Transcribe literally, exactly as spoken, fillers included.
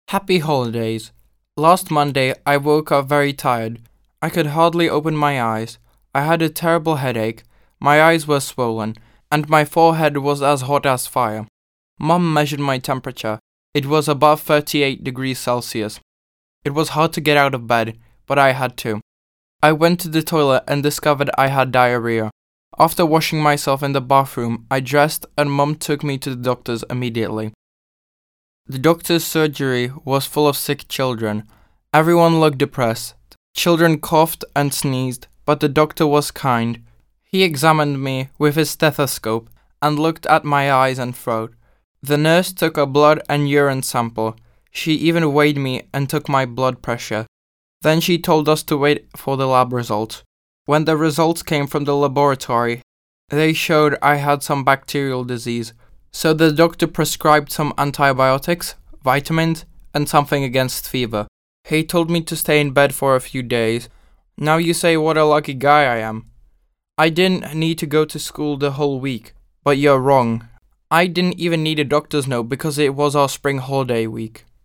Happy holidays. Last Monday, I woke up very tired. I could hardly open my eyes. I had a terrible headache, my eyes were swollen, and my forehead was as hot as fire. Mum measured my temperature. It was above thirty-eight degrees Celsius. It was hard to get out of bed, but I had to. I went to the toilet and discovered I had diarrhea. After washing myself in the bathroom, I dressed and Mum took me to the doctor's immediately. The doctor's surgery was full of sick children. Everyone looked depressed. Children coughed and sneezed, but the doctor was kind. He examined me with his stethoscope and looked at my eyes and throat. The nurse took a blood and urine sample. She even weighed me and took my blood pressure. Then she told us to wait for the lab results. When the results came from the laboratory, they showed I had some bacterial disease. So the doctor prescribed some antibiotics, vitamins, and something against fever. He told me to stay in bed for a few days. Now you say what a lucky guy I am. I didn't need to go to school the whole week, but you're wrong. I didn't even need a doctor's note because it was our spring holiday week.